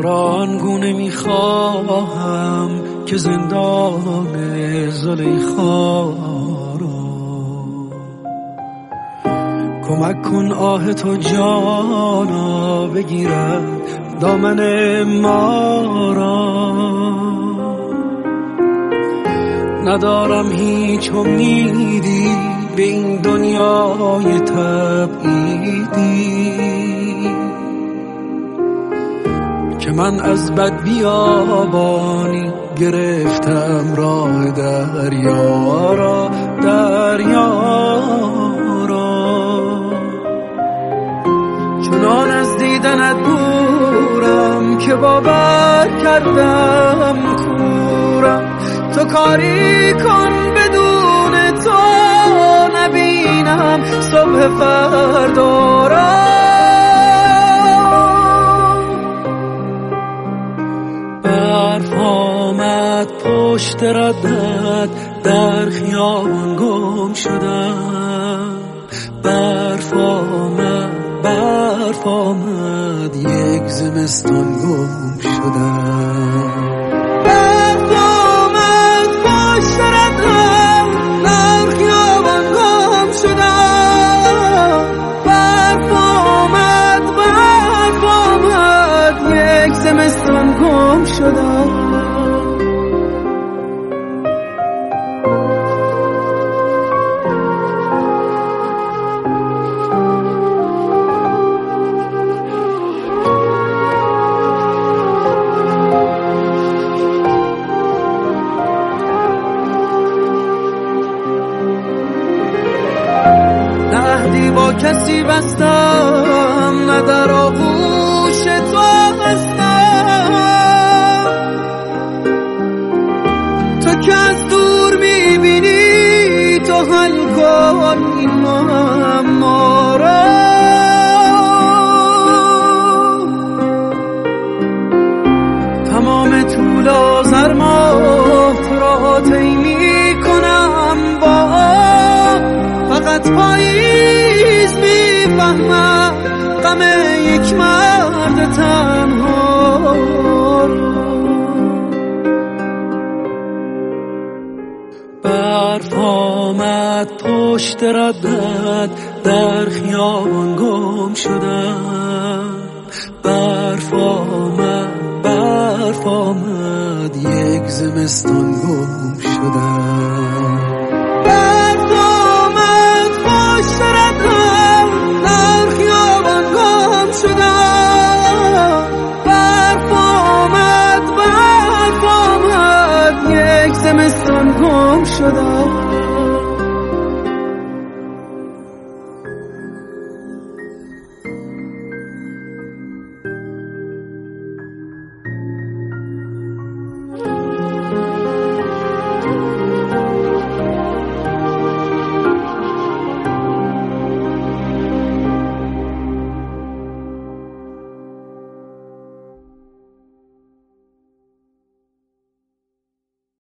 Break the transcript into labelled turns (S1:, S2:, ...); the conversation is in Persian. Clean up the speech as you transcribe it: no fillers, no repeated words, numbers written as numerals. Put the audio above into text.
S1: آنگونه میخواهم که زندان زلیخا را کمک کن آه تو جانا بگیرد دامن ما را. ندارم هیچ امیدی به این دنیای تبعیدی که من از بد بیابانی گرفتم راه دریا را چنان از دیدنت دورم که باور کردم کورم. تو کاری کن بدون تو نبینم صبح فردا را. برف آمد پشت ردت در خیابان گم شدم. برف آمد یک زمستان گم شدم. برف آمد پشت ردت در خیابان گم شدم. برف آمد یک زمستان گم شدم. نه با کسی بستم نه در آغوش تو هستم. تو که از دور میبینی تو حل کن این معما را. تمام طول آذر ماه تو را طی میکنم با فقط پاییز میفهمم غم یک مرد تنها. برف آمد پشت ردت در خیابان گم شدم. برف آمد یک زمستان گم شدم.